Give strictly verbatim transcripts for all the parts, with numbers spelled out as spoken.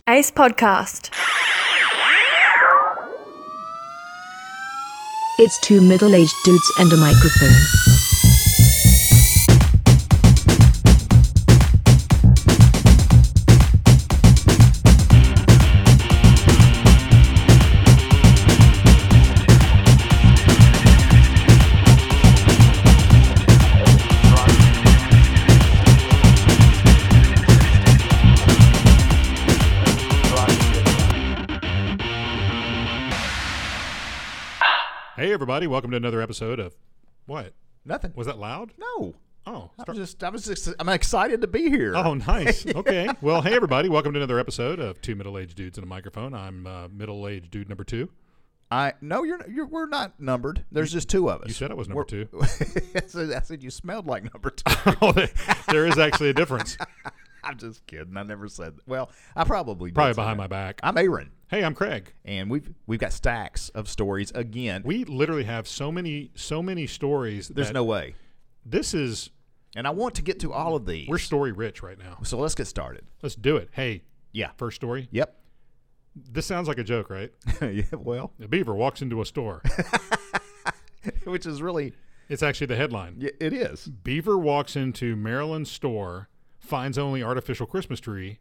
Ace Podcast. It's two middle-aged dudes and a microphone. Hey everybody, welcome to another episode of what? Nothing. Was that loud? No. Oh, I start- was just, I was just, I'm excited to be here. oh, nice. Okay. Well, hey everybody, welcome to another episode of Two Middle-Aged Dudes and a Microphone. I'm uh, middle-aged dude number two. I no, you're, you're, we're not numbered. There's just two of us. You said I was number We're- two. I said- I said you smelled like number two. Oh, there- there is actually a difference. I'm just kidding. I never said that. Well, I probably did Probably say behind that. my back. I'm Aaron, Hey, I'm Craig. and we've we've got stacks of stories again. We literally have so many, so many stories. There's that no way, This is and I want to get to all of these. we're story rich right now. so let's get started. Let's do it. Hey, Yeah. first story. Yep. This sounds like a joke, right? Yeah. Well, A beaver walks into a store. which is really, It's actually the headline. yeah, it is. Beaver walks into Maryland store, finds only artificial Christmas tree.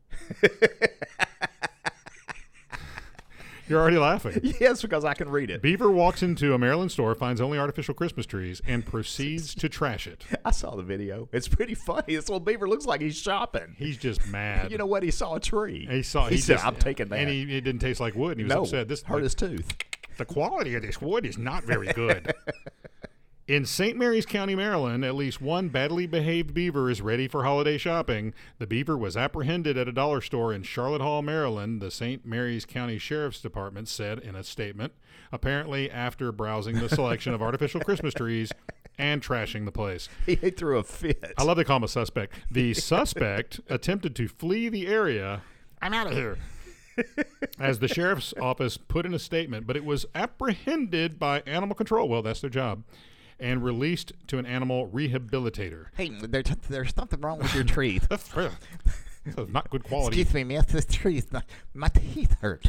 You're already laughing. Yes, because I can read it. Beaver walks into a Maryland store, finds only artificial Christmas trees, and proceeds to trash it. I saw the video. It's pretty funny. This little beaver looks like he's shopping. He's just mad. You know what? He saw a tree. he saw. He, He, said, just, "I'm taking that." And he, it didn't taste like wood. And he was no, upset. This hurt the, his tooth. the quality of this wood is not very good. In Saint Mary's County, Maryland, at least one badly behaved beaver is ready for holiday shopping. The beaver was apprehended at a dollar store in Charlotte Hall, Maryland, the Saint Mary's County Sheriff's Department said in a statement, apparently after browsing the selection of artificial Christmas trees and trashing the place. He threw a fit. I love they call him a suspect. The suspect attempted to flee the area. I'm out of here. As the sheriff's office put in a statement, but it was apprehended by animal control. Well, that's their job. And released to an animal rehabilitator. Hey, there, there's something wrong with your teeth. That's, that's not good quality. Excuse me, miss. This teeth, my, my teeth hurt.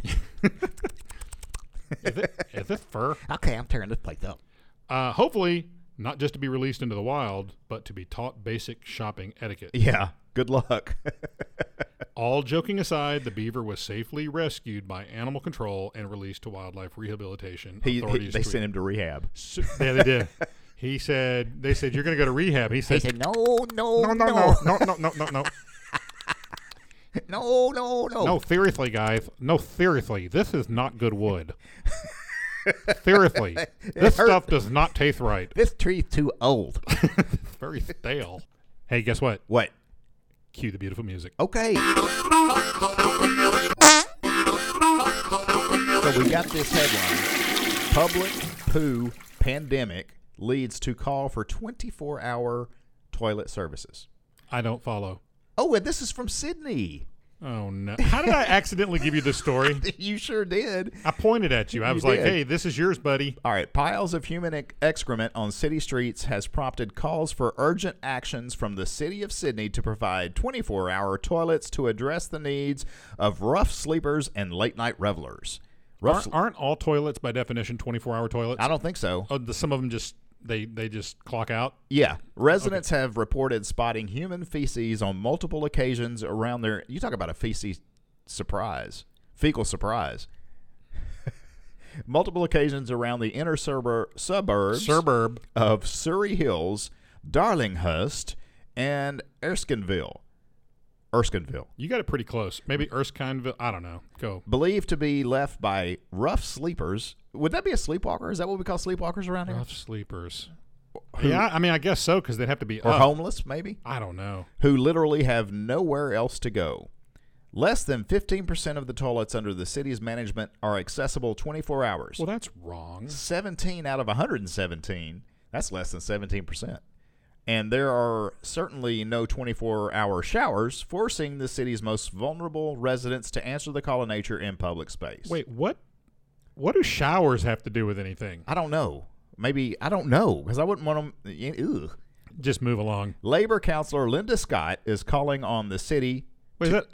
Is, it, is this fur? Okay, I'm tearing this place up. Uh, hopefully, not just to be released into the wild, but to be taught basic shopping etiquette. Yeah. Good luck. All joking aside, the beaver was safely rescued by animal control and released to wildlife rehabilitation. he, he, Authorities they tweet. sent him to rehab. So, yeah, they did. He said, they said, you're going to go to rehab. He He said, said, no, no, no, no, no, no, no, no, no, no. no, no, no. No, seriously, guys. No, seriously. This is not good wood. Seriously. This hurt. stuff does not taste right. This tree's too old. It's very stale. Hey, guess what? What? Cue the beautiful music. Okay. So we got this headline. Public poo pandemic leads to call for twenty-four hour toilet services. I don't follow. Oh, and this is from Sydney. Oh, no. How did I accidentally give you this story? You sure did. I pointed at you. I You was like, did. hey, this is yours, buddy. All right. Piles of human ex- excrement on city streets has prompted calls for urgent actions from the city of Sydney to provide twenty-four hour toilets to address the needs of rough sleepers and late night revelers. Rough Aren't, aren't all toilets, by definition, twenty-four hour toilets? I don't think so. Oh, the, some of them just, they, they just clock out? Yeah. Residents have reported spotting human feces on multiple occasions around their. You talk about a feces surprise, fecal surprise. Multiple occasions around the inner surbur- suburbs Suburb. of Surrey Hills, Darlinghurst, and Erskineville. Erskineville. You got it pretty close. Maybe Erskineville. I don't know. Go. Believed to be left by rough sleepers. Would that be a sleepwalker? Is that what we call sleepwalkers around here? Rough sleepers. Yeah, I mean, I guess so, because they'd have to be Or up. homeless, maybe? I don't know. Who literally have nowhere else to go. Less than fifteen percent of the toilets under the city's management are accessible twenty-four hours. Well, that's wrong. seventeen out of one hundred seventeen, that's less than seventeen percent. And there are certainly no twenty-four hour showers, forcing the city's most vulnerable residents to answer the call of nature in public space. Wait, what? What do showers have to do with anything? I don't know. Maybe, I don't know, because I wouldn't want them. Ugh. Just move along. Labor Councilor Linda Scott is calling on the city. Wait, is that is that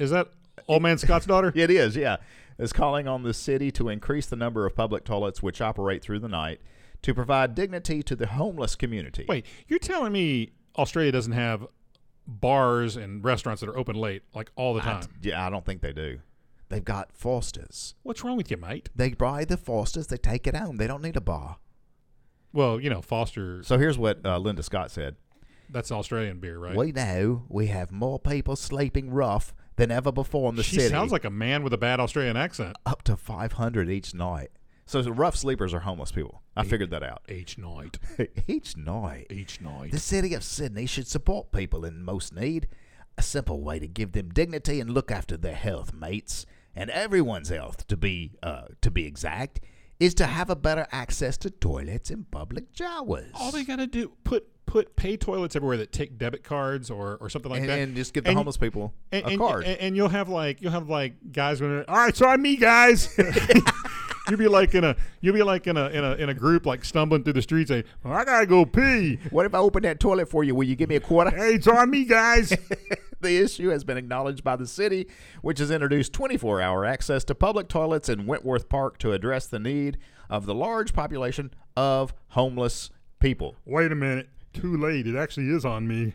Old man Scott's daughter? It is, yeah. Is calling on the city to increase the number of public toilets which operate through the night to provide dignity to the homeless community. Wait, you're telling me Australia doesn't have bars and restaurants that are open late, like all the time? I, yeah, I don't think they do. They've got Foster's. What's wrong with you, mate? They buy the Foster's, they take it home. They don't need a bar. Well, you know, Foster, So here's what uh, Linda Scott said. that's Australian beer, right? We know we have more people sleeping rough than ever before in the she city. sounds like a man with a bad Australian accent. Up to five hundred each night. So the rough sleepers are homeless people. I figured that out. Each night. Each night. Each night. The city of Sydney should support people in most need. A simple way to give them dignity and look after their health, mates, and everyone's health, to be uh, to be exact, is to have a better access to toilets and public showers. All they got to do, put put pay toilets everywhere that take debit cards or, or something like and, that. and just give the And- homeless people and, a and, card. And, and you'll have like you'll have like guys when all right, sorry me guys. You'll be like in a you'll be like in a in a in a group like stumbling through the streets saying, oh, I gotta go pee. What if I open that toilet for you? Will you give me a quarter? Hey, it's on me, guys. The issue has been acknowledged by the city, which has introduced twenty-four hour access to public toilets in Wentworth Park to address the need of the large population of homeless people. Wait a minute. Too late. It actually is on me.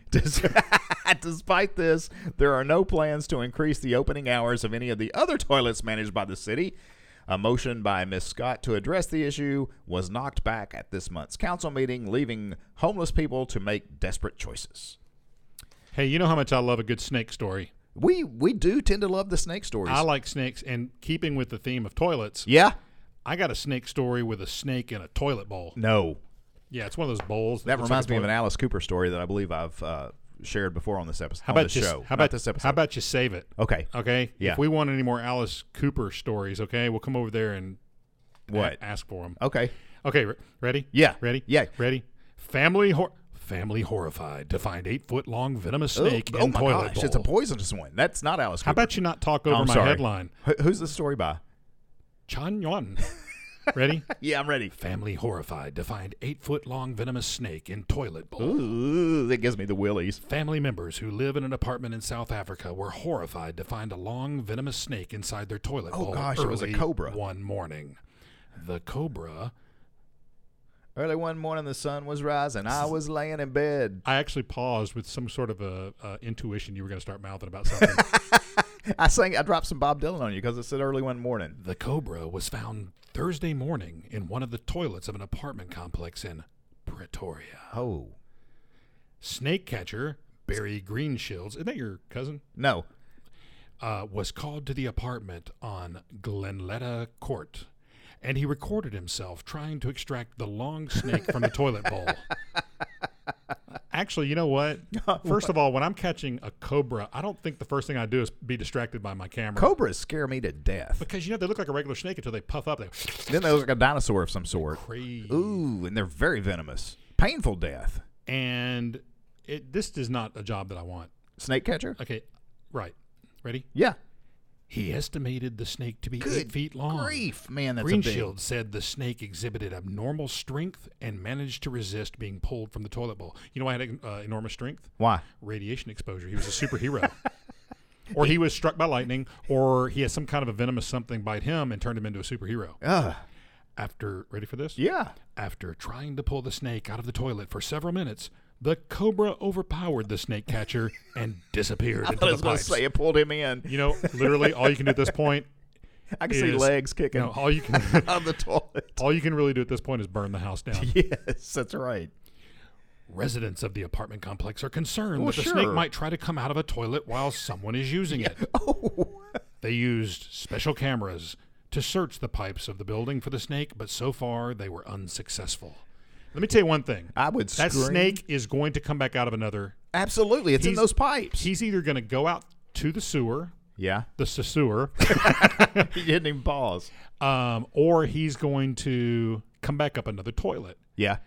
Despite this, there are no plans to increase the opening hours of any of the other toilets managed by the city. A motion by Miz Scott to address the issue was knocked back at this month's council meeting, leaving homeless people to make desperate choices. Hey, you know how much I love a good snake story. We we do tend to love the snake stories. I like snakes, and keeping with the theme of toilets, yeah? I got a snake story with a snake in a toilet bowl. No. Yeah, it's one of those bowls. That looks reminds like a me of an toilet. Alice Cooper story that I believe I've uh, shared before on this episode. How on about this you? show? How Not about this episode? How about you save it? Okay. Okay. Yeah. If we want any more Alice Cooper stories, okay, we'll come over there and What? a- ask for them. Okay. Okay. Re- ready? Yeah. Ready? Yeah. Ready? Family hor- family horrified to find eight foot long venomous snake oh, in oh my toilet gosh, bowl. it's a poisonous one. That's not Alice Cooper. How about you not talk over Oh, I'm my sorry. headline? Wh- Who's the story by? Chan Yuan. Ready? Yeah, I'm ready. Family horrified to find eight foot long venomous snake in toilet bowl. Ooh, that gives me the willies. Family members who live in an apartment in South Africa were horrified to find a long venomous snake inside their toilet Oh, bowl. gosh, it was a early cobra. One morning, the cobra. Early one morning, the sun was rising. I was laying in bed. I actually paused with some sort of a uh, intuition you were going to start mouthing about something. I sang. I dropped some Bob Dylan on you because it said early one morning. The cobra was found Thursday morning in one of the toilets of an apartment complex in Pretoria. Oh Snake catcher Barry Greenshields, isn't that your cousin? no! Uh, was called to the apartment on Glenletta Court, and he recorded himself trying to extract the long snake from the toilet bowl. Actually, you know what? First of all, when I'm catching a cobra, I don't think the first thing I do is be distracted by my camera. Cobras scare me to death. Because, you know, they look like a regular snake until they puff up. They Then they look like a dinosaur of some sort. crazy. Ooh, and they're very venomous. Painful death. And it, this is not a job that I want. Snake catcher? Okay, right. Ready? Yeah. He estimated the snake to be Good eight feet long. grief, man, that's a big. Greenshield said the snake exhibited abnormal strength and managed to resist being pulled from the toilet bowl. You know why I had uh, enormous strength? Why? Radiation exposure. He was a superhero. Or he was struck by lightning, or he had some kind of a venomous something bite him and turned him into a superhero. Ugh. After, ready for this? Yeah. After trying to pull the snake out of the toilet for several minutes, the cobra overpowered the snake catcher and disappeared I into thought I the was going to pipes. say it pulled him in. You know, literally, all you can do at this point I can see is- legs kicking No, all you can on the toilet. all you can really do at this point is burn the house down. Yes, that's right. Residents of the apartment complex are concerned Well, that the sure. snake might try to come out of a toilet while someone is using it. Oh. They used special cameras to search the pipes of the building for the snake, but so far they were unsuccessful. Let me tell you one thing. I would That scream. snake is going to come back out of another. Absolutely. It's in He's- those pipes. He's either going to go out to the sewer, Yeah. the s- sewer, He didn't even pause. um, or he's going to come back up another toilet. Yeah.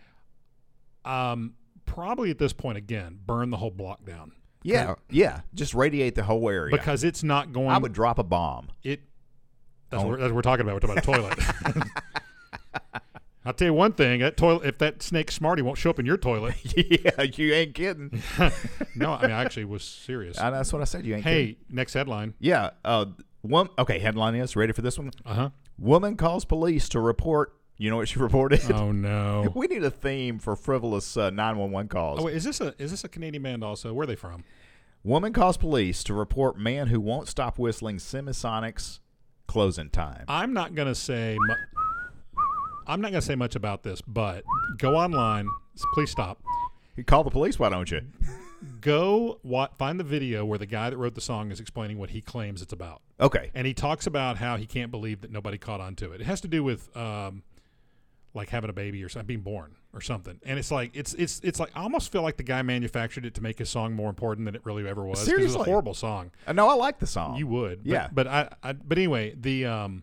Um, probably at this point, again, burn the whole block down. Yeah. Yeah. Just radiate the whole area. Because it's not going. I would drop a bomb. It. That's Oh. what, we're, that's what we're talking about. We're talking about a toilet. I'll tell you one thing: that toilet, if that snake Smarty won't show up in your toilet. Yeah, you ain't kidding. No, I mean I actually was serious. I, that's what I said. You ain't Hey, kidding. next headline. Yeah. Uh, one. Okay, headline is ready for this one. Uh huh. Woman calls police to report. You know what she reported? Oh no. We need a theme for frivolous uh, nine one one calls. Oh wait, is this a is this a Canadian band also? Where are they from? Woman calls police to report man who won't stop whistling Semisonics closing time. I'm not gonna say. Mu- I'm not gonna say much about this, but go online. Please stop. You call the police, why don't you? Go what, find the video where the guy that wrote the song is explaining what he claims it's about. Okay. And he talks about how he can't believe that nobody caught on to it. It has to do with um, like having a baby or something, being born or something. And it's like it's it's it's like I almost feel like the guy manufactured it to make his song more important than it really ever was. 'Cause Seriously? it's a horrible song. Uh, no, I like the song. You would, but, Yeah. But I, I but anyway, the um,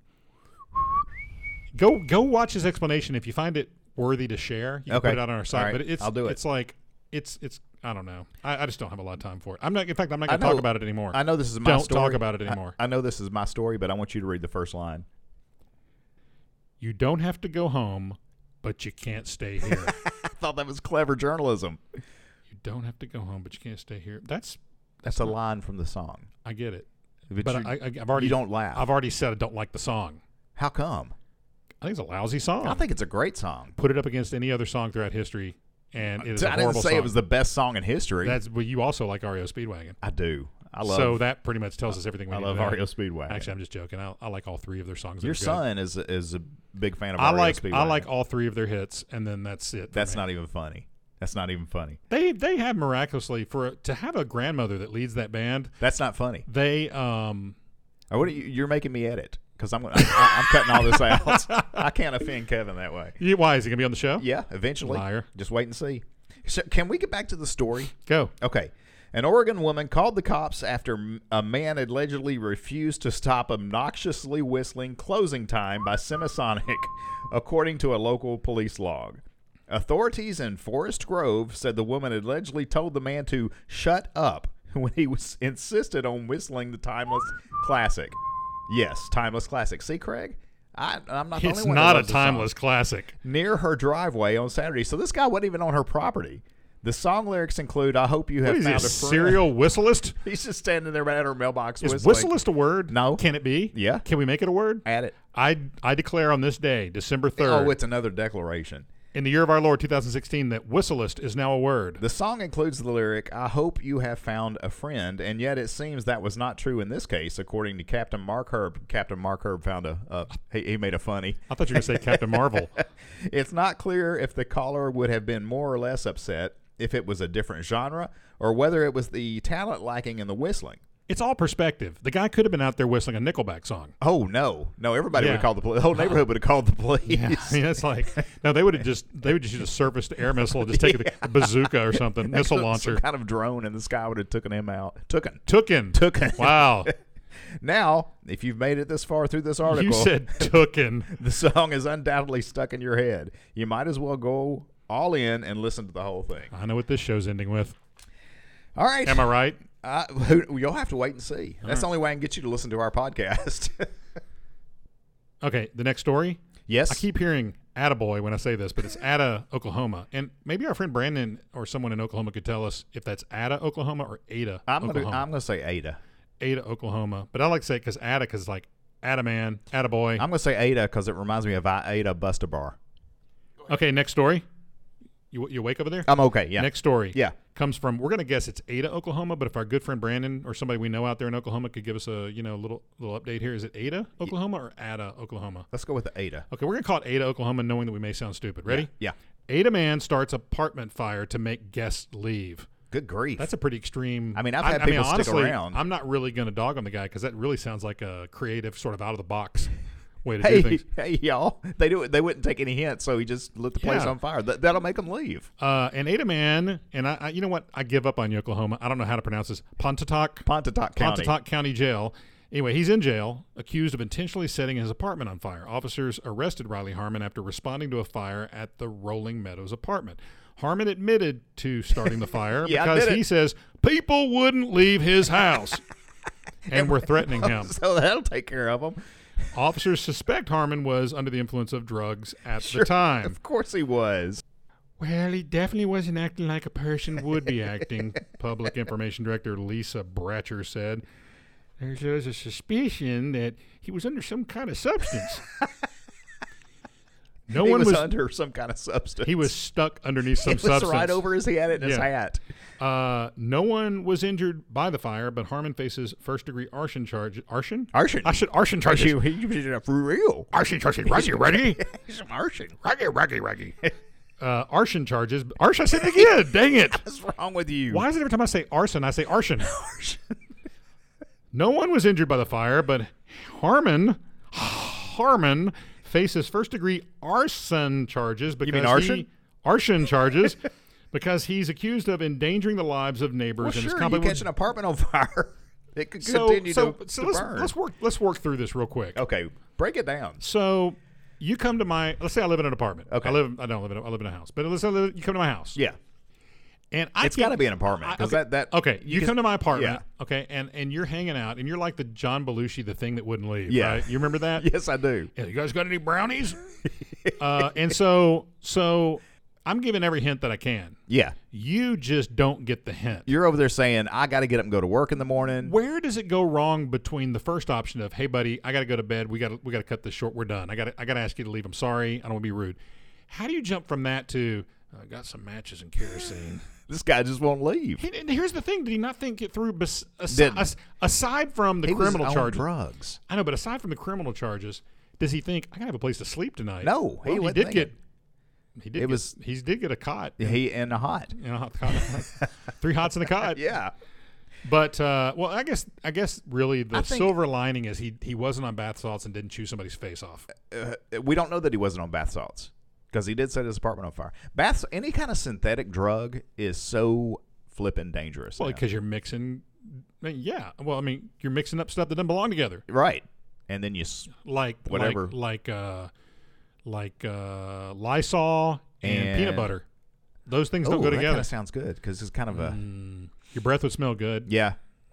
go go watch his explanation if you find it worthy to share. You can Okay. put it out on our site. All right. But it's I'll do it. It's like it's it's I don't know. I, I just don't have a lot of time for it. I'm not. In fact, I'm not I going to know- talk about it anymore. I know this is my Don't story. talk about it I- anymore. I, know this is my story, but I want you to read the first line. You don't have to go home, but you can't stay here. I thought that was clever journalism. You don't have to go home, but you can't stay here. That's That's a line from the song. I get it. But, But you, I, I, I've already you don't laugh. I've already said I don't like the song. How come? I think it's a lousy song. I think it's a great song. Put it up against any other song throughout history, and it is a I didn't horrible say song. it was the best song in history. That's well, you also like R E O Speedwagon. I do. I love. so that pretty much tells us everything we I need love to know. R E O Speedwagon. Actually, I'm just joking. I, I like all three of their songs. Your They're good. son is is a big fan of I R E O like Speedwagon. I like all three of their hits, and then that's it. for That's me. not even funny. That's not even funny. They they have miraculously for to have a grandmother that leads that band. That's not funny. They um Or what are you, you're making me edit because I'm gonna, I, I'm cutting all this out. I can't offend Kevin that way. you- why is he gonna be on the show? Yeah, eventually. Liar. Just wait and see. So can we get back to the story? Go. Okay. An Oregon woman called the cops after m- a man allegedly refused to stop obnoxiously whistling closing time by Semisonic, according to a local police log. Authorities in Forest Grove said the woman allegedly told the man to shut up when he was insisted on whistling the timeless classic. Yes, timeless classic. See, Craig? I, I'm not the It's only one that not a loves the song. timeless classic. Near her driveway on Saturday. So this guy wasn't even on her property. The song lyrics include, I hope you have What is he, found a a friend. serial whistleist? He's just standing there at her mailbox Is whistling. whistleist a word? No. Can it be? Yeah. Can we make it a word? Add it. I I declare on this day, December third, Oh, it's another declaration. in the year of our Lord two thousand sixteen, that whistleist is now a word. The song includes the lyric, I hope you have found a friend, and yet it seems that was not true in this case, according to Captain Mark Herb. Captain Mark Herb found a, uh, he, he made a funny. I thought you were going to say Captain Marvel. It's not clear if the caller would have been more or less upset if it was a different genre, or whether it was the talent lacking in the whistling. It's all perspective. The guy could have been out there whistling a Nickelback song. Oh, no. No, everybody Yeah. would have called the police. The whole neighborhood would have called the police. Yeah, I mean, it's like no, they would have just they would just use a surface to air missile, just take a bazooka or something, missile Some- launcher. Some kind of drone in the sky would have taken him out. Tooken. Tooken. Tooken. Wow. Now, if you've made it this far through this article, You said tooken. the song is undoubtedly stuck in your head. You might as well go all in and listen to the whole thing. I know what this show's ending with. All right. Am I right? Uh, who- you'll have to wait and see. That's the only way I can get you to listen to our podcast. Okay, the next story. Yes. I keep hearing attaboy when I say this, but it's Ada, Oklahoma. And maybe our friend Brandon or someone in Oklahoma could tell us if that's Ada, Oklahoma or Ada, I'm gonna Oklahoma. I'm gonna say Ada. Ada, Oklahoma. But I like to say it because Ada, because like Ada man, Attaboy. I'm gonna say Ada because it reminds me of I Ada Busta Bar. Okay, next story. You you awake over there? I'm okay. Yeah. Next story. Yeah. Comes from, we're going to guess it's Ada, Oklahoma, but if our good friend Brandon or somebody we know out there in Oklahoma could give us a, you know, little little update here. Is it Ada, Oklahoma or Ada, Oklahoma? Let's go with the Ada. Okay, we're going to call it Ada, Oklahoma, knowing that we may sound stupid. Ready? Yeah. Ada man starts apartment fire to make guests leave. Good grief. That's a pretty extreme. I mean, I've I, had I mean, people stick honestly, around. I'm not really going to dog on the guy because that really sounds like a creative, sort of out of the box way to Hey, do things. hey, y'all! They do. They wouldn't take any hints, so he just lit the place Yeah. on fire. That, that'll make them leave. Uh, and Ada man, and I, I, you know what? I give up on you, Oklahoma. I don't know how to pronounce this. Pontotoc. Pontotoc County. Pontotoc County Jail. Anyway, he's in jail, accused of intentionally setting his apartment on fire. Officers arrested Riley Harmon after responding to a fire at the Rolling Meadows apartment. Harmon admitted to starting the fire Yeah, I because did he it. says people wouldn't leave his house and were threatening him. So that'll take care of them. Officers suspect Harmon was under the influence of drugs at Sure, the time. Of course he was. Well, he definitely wasn't acting like a person would be acting, Public Information Director Lisa Bratcher said. There's, there's a suspicion that he was under some kind of substance. No he one was, was under some kind of substance. He was stuck underneath some it was substance. right over his head in his Yeah. hat. Uh, no one was injured by the fire, but Harmon faces first-degree arson charge. Arson? Arson. I should arson charges. He, he was for real. Arson charges. Ready, ready? Some arson. Reggie, Reggie, Reggie. Uh, arson charges. Arson, I said it again. Dang it. What's wrong with you? Why is it every time I say arson, I say arson? No one was injured by the fire, but Harmon, Harmon faces first-degree arson charges because mean arson? he arson charges because he's accused of endangering the lives of neighbors Well, in his sure, company. you catch an apartment on fire. It could so, continue so, to, so to let's, burn. let's work. Let's work through this real quick. Okay, break it down. So, you come to my. Let's say I live in an apartment. Okay. I live. I don't live in. A, I live in a house. But let's say you come to my house. Yeah, And I it's can't- got to be an apartment I- because okay, that that okay. You can- come to my apartment. Yeah. Okay, and and you're hanging out, and you're like the John Belushi, the thing that wouldn't leave. Yeah. Right? You remember that? Yes, I do. Yeah, you guys got any brownies? uh, and so so I'm giving every hint that I can. Yeah, You just don't get the hint. you're over there saying I got to get up and go to work in the morning. Where does it go wrong between the first option of, hey buddy, I got to go to bed. We got to we got to cut this short. We're done. I got I got to ask you to leave. I'm sorry. I don't want to be rude. How do you jump from that to I got some matches and kerosene? This guy just won't leave. He, and here's the thing: did he not think it through? Bes, asi- Didn't. as, aside from the He was criminal on charges, drugs. I know, but aside from the criminal charges, does he think I gotta have a place to sleep tonight? No, he Well, he, wasn't did thinking. get. He did. It get, was- He did get a cot. He in the hot. You know, hot- hot- three hots in a cot. Yeah. But uh, well, I guess I guess really the I think- silver lining is he he wasn't on bath salts and didn't chew somebody's face off. Uh, we don't know that he wasn't on bath salts because he did set his apartment on fire. Bath, any kind of synthetic drug is so flipping dangerous. Well, now. because you're mixing. I mean, yeah. Well, I mean, you're mixing up stuff that doesn't belong together. right, and then you s- Like Whatever. Like like uh, like uh, Lysol and, And- peanut butter. Those things oh, don't go that together. kind of sounds good because it's kind of a Mm, your breath would smell good. yeah.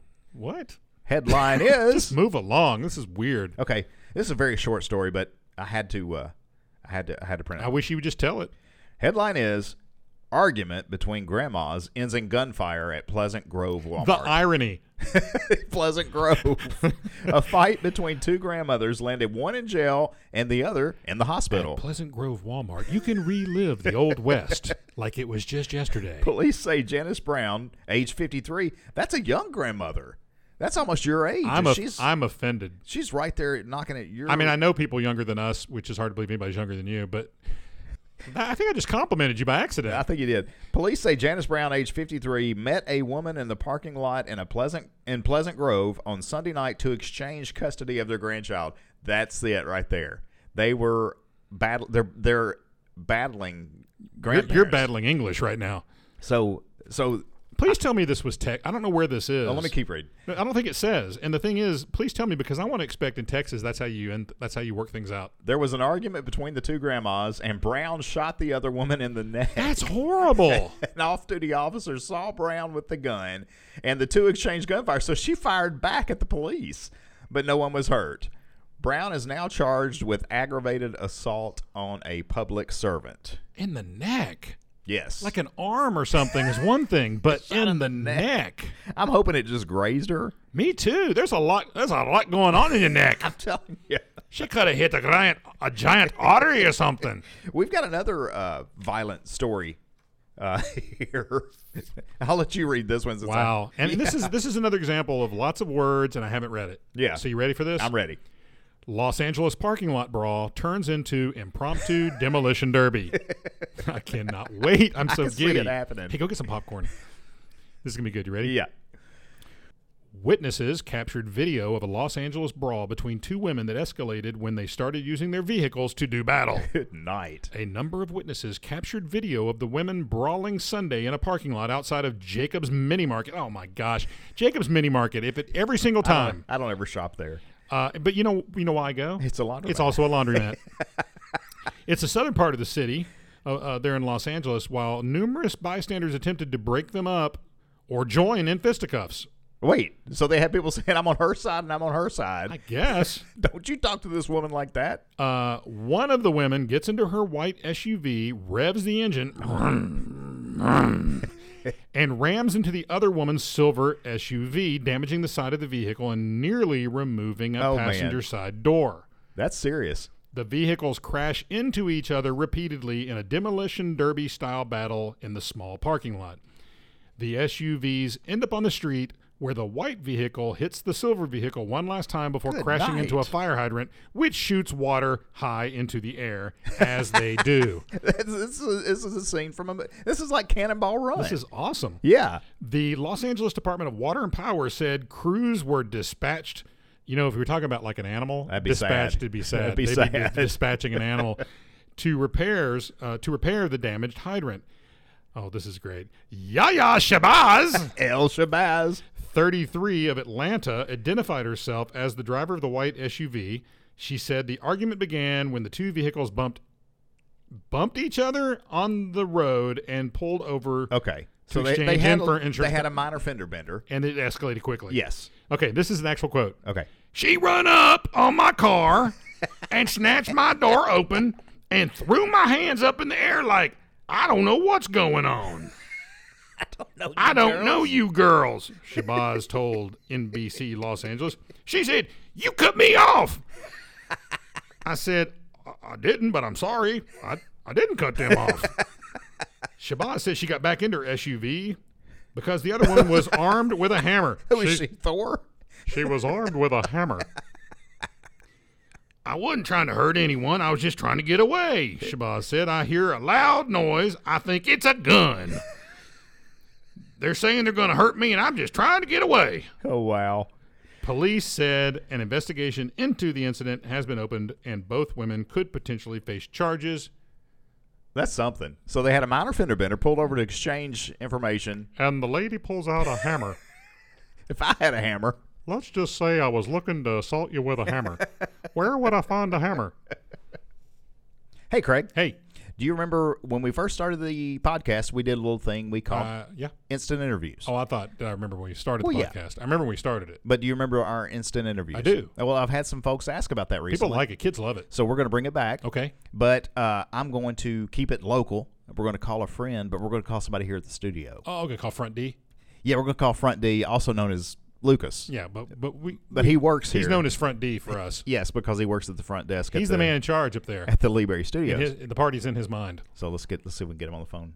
What? Headline is Just move along. This is weird. okay. This is a very short story, but I had to uh, I had to I had to print it. I wish you would just tell it. Headline is argument between grandmas ends in gunfire at Pleasant Grove Walmart. The irony. Pleasant Grove. A fight between two grandmothers landed one in jail and the other in the hospital. At Pleasant Grove Walmart, you can relive the Old West like it was just yesterday. Police say Janice Brown, age fifty-three, that's a young grandmother. That's almost your age. I'm and a, she's I'm offended. she's right there knocking at your I mean, I know people younger than us, which is hard to believe anybody's younger than you, but I think I just complimented you by accident. I think you did. Police say Janice Brown, age fifty-three, met a woman in the parking lot in a Pleasant in Pleasant Grove on Sunday night to exchange custody of their grandchild. That's it right there. They were battle. They're they're battling You're, grandparents. you're battling English right now. So so. Please tell me this was tech. I don't know where this is. Oh, let me keep reading. I don't think it says. And the thing is, please tell me because I want to expect in Texas that's how you end, that's how you work things out. There was an argument between the two grandmas, and Brown shot the other woman in the neck. That's horrible. An off-duty officer saw Brown with the gun, and the two exchanged gunfire. So she fired back at the police, but no one was hurt. Brown is now charged with aggravated assault on a public servant. In the neck. Yes. Like an arm or something is one thing, but in the neck. I'm hoping it just grazed her. Me too. There's a lot. There's a lot going on in your neck. I'm telling you. She could have hit a giant, a giant artery or something. We've got another uh, violent story uh, here. I'll let you read this one. Since Wow. I'm- And this is this is another example of lots of words, and I haven't read it. Yeah. So you ready for this? I'm ready. Los Angeles parking lot brawl turns into impromptu demolition derby. I cannot wait. I'm I so can see giddy. it happening. Hey, go get some popcorn. This is gonna be good. You ready? Yeah. Witnesses captured video of a Los Angeles brawl between two women that escalated when they started using their vehicles to do battle. Good night. A number of witnesses captured video of the women brawling Sunday in a parking lot outside of Jacob's Mini Market. Oh my gosh, Jacob's Mini Market! If it every single I don't, time. I don't ever shop there. Uh, but you know, you know why I go? It's a laundromat. It's also a laundromat. It's the southern part of the city. Uh, uh, there in Los Angeles. While numerous bystanders attempted to break them up or join in fisticuffs. Wait, so they had people saying I'm on her side and I'm on her side. I guess. Don't you talk to this woman like that? Uh, one of the women gets into her white S U V, revs the engine, and rams into the other woman's silver S U V, damaging the side of the vehicle and nearly removing a Oh, passenger man. side door. That's serious. The vehicles crash into each other repeatedly in a demolition derby-style battle in the small parking lot. The S U Vs end up on the street, where the white vehicle hits the silver vehicle one last time before Good crashing night. into a fire hydrant, which shoots water high into the air, as they do. this, is, this is a scene from a. This is like Cannonball Run. This is awesome. yeah. The Los Angeles Department of Water and Power said crews were dispatched. You know, if we were talking about like an animal, That'd be dispatched, sad. it'd be sad. That'd be They'd sad. be dispatching an animal to repairs uh, to repair the damaged hydrant. Oh, this is great. Yaya Shabazz, El Shabazz. thirty-three, of Atlanta, identified herself as the driver of the white S U V. She said the argument began when the two vehicles bumped bumped each other on the road and pulled over. Okay. To So they, they, exchange had, in for a, insurance they had co- a minor fender bender. And it escalated quickly. Yes. Okay, this is an actual quote. Okay. She run up on my car and snatched my door open and threw my hands up in the air like, I don't know what's going on. I don't know. I don't know you girls, Shabazz told N B C Los Angeles. She said, you cut me off. I said, I, I didn't, but I'm sorry. I, I didn't cut them off. Shabazz said she got back into her S U V because the other one was armed with a hammer. Who is she, Thor? She was armed with a hammer. I wasn't trying to hurt anyone. I was just trying to get away, Shabazz said. I hear a loud noise. I think it's a gun. They're saying they're going to hurt me, and I'm just trying to get away. Oh, wow. Police said an investigation into the incident has been opened, and both women could potentially face charges. That's something. So they had a minor fender bender pulled over to exchange information. And the lady pulls out a hammer. If I had a hammer. Let's just say I was looking to assault you with a hammer. Where would I find a hammer? Hey, Craig. Hey. Do you remember when we first started the podcast, we did a little thing we called Uh, yeah. instant interviews. Oh, I thought I remember when we started Well, the yeah. podcast. I remember when we started it. But do you remember our instant interviews? I do. Well, I've had some folks ask about that recently. People like it. Kids love it. So we're going to bring it back. Okay. But uh, I'm going to keep it local. We're going to call a friend, but we're going to call somebody here at the studio. Oh, okay. Call Front D. Yeah, we're going to call Front D, also known as Lucas. Yeah, but but we. But he works here. He's known as Front D for us. Yes, because he works at the front desk. He's at the man in charge up there. at the Leeberry And Studios. his, the party's in his mind. So let's get let's see if we can get him on the phone.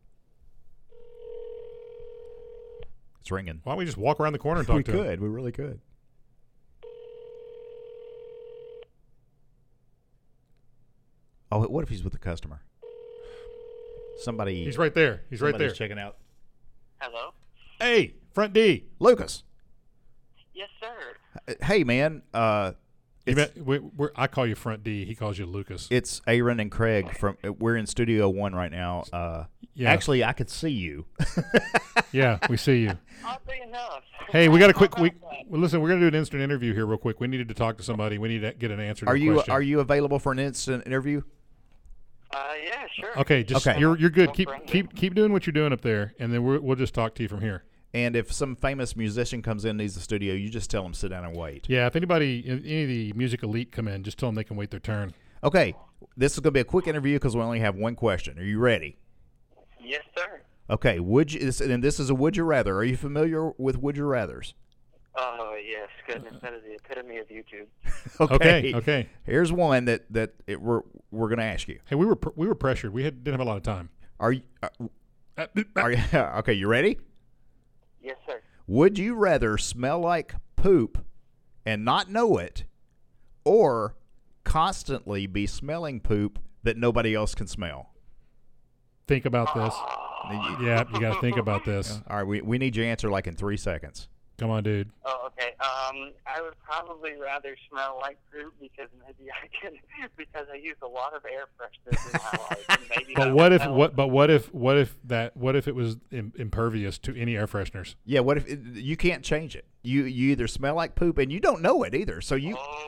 It's ringing. Why don't we just walk around the corner and talk We to him? could. We really could. Oh, what if he's with the customer? Somebody. He's right there. He's right there. somebody's checking out. Hello? Hey, Front D. Lucas. Yes, sir. Uh, Hey, man. Uh, You it's, met, we, we're, I call you Front D. He calls you Lucas. it's Aaron and Craig from. uh, We're in Studio One right now. Uh, Yeah. Actually, I could see you. Yeah, we see you. Oddly enough. Hey, we got a quick. How We, about that? well, listen, we're gonna do an instant interview here, real quick. We needed to talk to somebody. We need to get an answer. To Are a you question. Are you available for an instant interview? Uh, yeah, sure. Okay, just Okay. you're you're good. No Keep problem. keep keep doing what you're doing up there, and then we're, we'll just talk to you from here. And if some famous musician comes in and needs the studio, you just tell them sit down and wait. Yeah, if anybody, if any of the music elite come in, just tell them they can wait their turn. Okay, this is going to be a quick interview because we only have one question. Are you ready? Yes, sir. Okay, would you? this- And this is a would you rather. Are you familiar with would you rather's? Oh, yes. Goodness, that is the epitome of YouTube. Okay, okay. Here's one that that it, we're we're going to ask you. Hey, we were pr- we were pressured. We had, didn't have a lot of time. Are you? Are, Uh, are you? Okay, you ready? Yes, sir. Would you rather smell like poop and not know it, or constantly be smelling poop that nobody else can smell? Think about this. Yeah, you got to think about this. All right, we, we need your answer like in three seconds. Come on, dude. Oh, okay. Um, I would probably rather smell like poop because maybe I can, because I use a lot of air fresheners in my life. And maybe But I what would if smell what? it. But what if what if that? What if it was Im- impervious to any air fresheners? Yeah, what if it, you can't change it? You you either smell like poop and you don't know it either. So you Oh,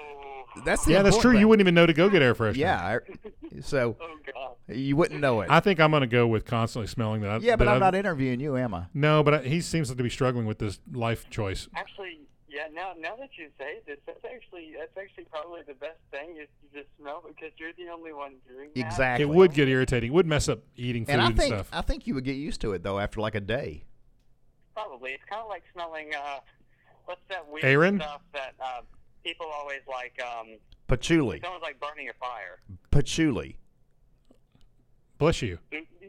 that's the Yeah, that's important true. thing. You wouldn't even know to go get air freshener. Yeah, I- so Oh God. you wouldn't know it. I think I'm going to go with constantly smelling that. yeah, but that I'm I've- not interviewing you, am I? No, but I, he seems to be struggling with this life choice. Actually, yeah. Now, now that you say this, that's actually that's actually probably the best thing is to just smell because you're the only one doing that. Exactly. It would get irritating. It would mess up eating food And and, I think stuff. I think you would get used to it though after like a day. Probably. It's kind of like smelling. Uh, what's that weird Aaron? stuff that uh, people always like? Um, Patchouli, it sounds like burning a fire. patchouli. Bless you.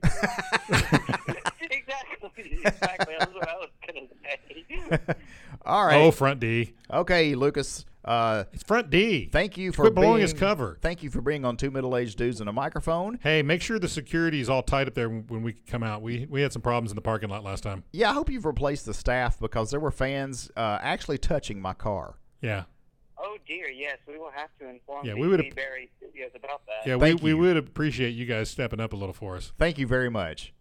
exactly. Exactly. That's what I was gonna say. All right. Oh, front D. Okay, Lucas. Uh, It's front D. thank you for Quit blowing being, his cover. Thank you for being on Two Middle-Aged Dudes and a Microphone. Hey, make sure the security is all tight up there when when we come out. We we had some problems in the parking lot last time. Yeah, I hope you've replaced the staff because there were fans uh, actually touching my car. Yeah. Oh dear, yes, we will have to inform Yeah, the we would- Be very studios about that. Yeah, we, Thank we you. would appreciate you guys stepping up a little for us. Thank you very much.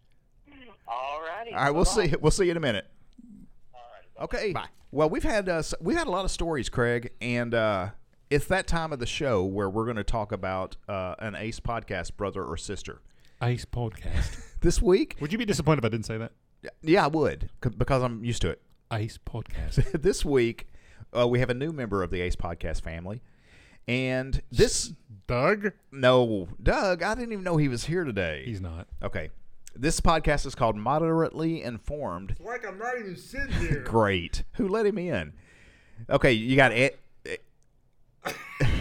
All righty. All right, we'll bye-bye. see. We'll see you in a minute. All righty, bye. Okay. Bye. Well, we've had uh, s- we had a lot of stories, Craig, and uh, it's that time of the show where we're going to talk about uh, an Ace podcast brother or sister. Ice podcast. This week, Would you be disappointed if I didn't say that? yeah, I would c- because I'm used to it. Ice podcast. This week, uh, we have a new member of the Ace podcast family, and this Doug? no, Doug. I didn't even know he was here today. He's not. Okay. This podcast is called Moderately Informed. Like I'm not even sitting here. Great. Who let him in? Okay, you got it. I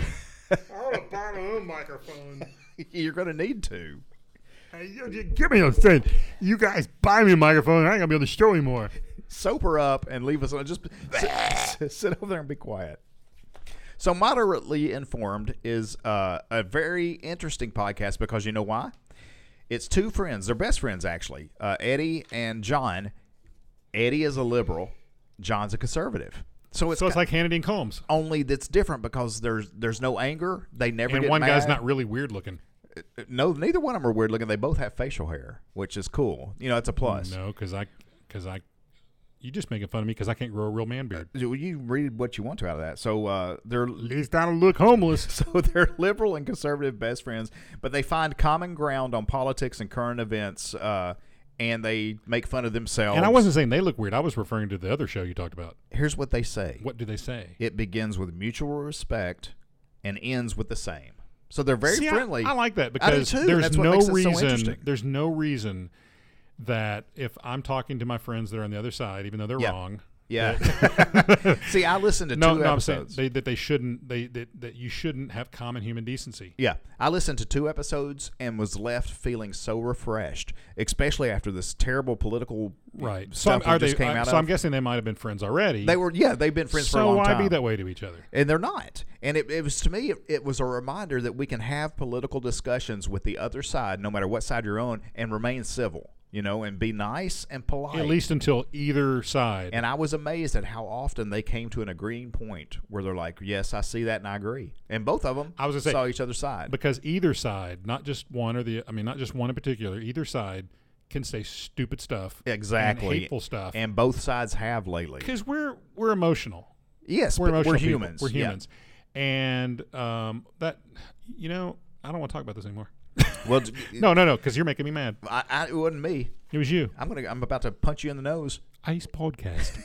want to buy my own microphone. You're going to need to. Hey, you, you, give me a thing. You guys buy me a microphone. I ain't going to be on the show anymore. Sober up and leave us alone. Just sit, sit over there and be quiet. So, Moderately Informed is uh, a very interesting podcast because you know why? It's two friends. They're best friends, actually. Uh, Eddie and John. Eddie is a liberal. John's a conservative. So it's, So it's got- like Hannity and Combs. only that's different because there's there's no anger. They never And get one guy's mad. not really weird looking. No, neither one of them are weird looking. They both have facial hair, which is cool. You know, it's a plus. No, because I, because I, you just making fun of me because I can't grow a real man beard. You you read what you want to out of that. So uh, they're At least I don't look homeless. so they're liberal and conservative best friends, but they find common ground on politics and current events, uh, and they make fun of themselves. And I wasn't saying they look weird. I was referring to the other show you talked about. Here's what they say. What do they say? It begins with mutual respect and ends with the same. So they're very See, I- friendly. I, like that I do because too. there's That's what no makes it so reason. interesting. There's no reason that if I'm talking to my friends that are on the other side, even though they're Yeah. wrong. Yeah. See, I listened to No, two no, I'm saying episodes. they, that they shouldn't. They that, that you shouldn't have common human decency. Yeah, I listened to two episodes and was left feeling so refreshed, especially after this terrible political Right. So stuff I'm- are we just they? came I- out so of. I'm guessing they might have been friends already. They were, yeah, they've been friends so for a long why time. be that way to each other? And they're not. And it, it was to me, it, it was a reminder that we can have political discussions with the other side, no matter what side you're on, and remain civil, you know, and be nice and polite. At least until either side. And I was amazed at how often they came to an agreeing point where they're like, "Yes, I see that, and I agree." And both of them I was gonna say, saw each other's side. because either side, not just one or the, I mean, not just one in particular, either side can say stupid stuff, Exactly. and hateful stuff, And both sides have lately. because we're we're emotional. Yes, We're but emotional we're people. humans. We're Yeah. humans, and um, that, you know, I don't want to talk about this anymore. Well, d- No, no, no, because you're making me mad. I, I, it wasn't me. It was you. I'm gonna. I'm about to punch you in the nose. Ice podcast.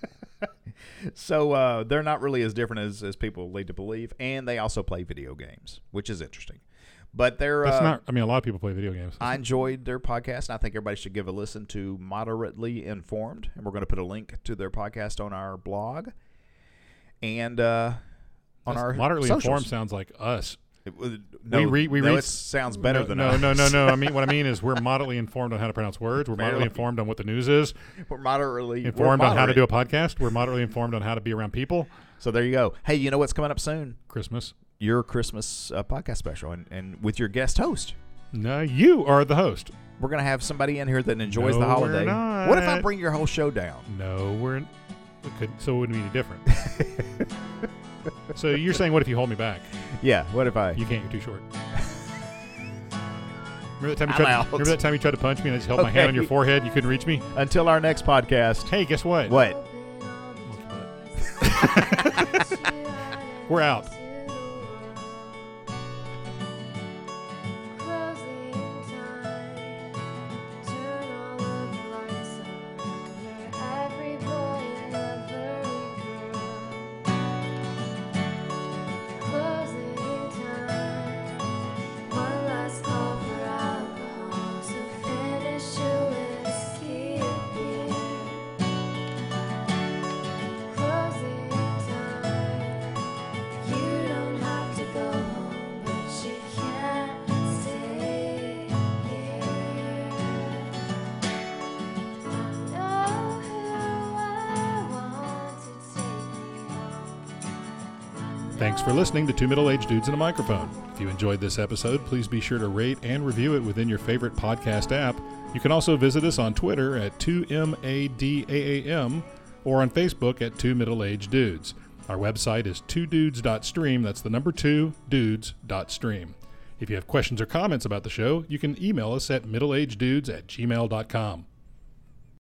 So uh, they're not really as different as, as people lead to believe, and they also play video games, which is interesting. But they're. That's uh, not. I mean, a lot of people play video games. I enjoyed their podcast, and I think everybody should give a listen to Moderately Informed, and we're going to put a link to their podcast on our blog and uh, on That's our moderately socials. informed sounds like us. It was- no, we read. We no, read. it sounds better no, than no, us. no, no, no. I mean, what I mean is we're moderately informed on how to pronounce words. We're moderately Barely. informed on what the news is. We're moderately Informed we're on how to moderate. do a podcast. We're moderately informed on how to be around people. So there you go. Hey, you know what's coming up soon? Christmas. Your Christmas uh, podcast special, and, and with your guest host. No, you are the host. We're going to have somebody in here that enjoys No, the we're holiday. not. What if I bring your whole show down? No, we're. We could, so it wouldn't be any different. So you're saying, what if you hold me back? Yeah, what if I? You can't. You're too short. Remember that time you I'm tried? out. To, remember that time you tried to punch me and I just held my hand on your Okay. forehead? You couldn't reach me. Until our next podcast. Hey, guess what? What? We're out. Thanks for listening to Two Middle-Aged Dudes and a Microphone. If you enjoyed this episode, please be sure to rate and review it within your favorite podcast app. You can also visit us on Twitter at two M A D A A M or on Facebook at Two Middle-Aged Dudes. Our website is two dudes dot stream. That's the number two, dudes dot stream. If you have questions or comments about the show, you can email us at middleageddudes at gmail dot com.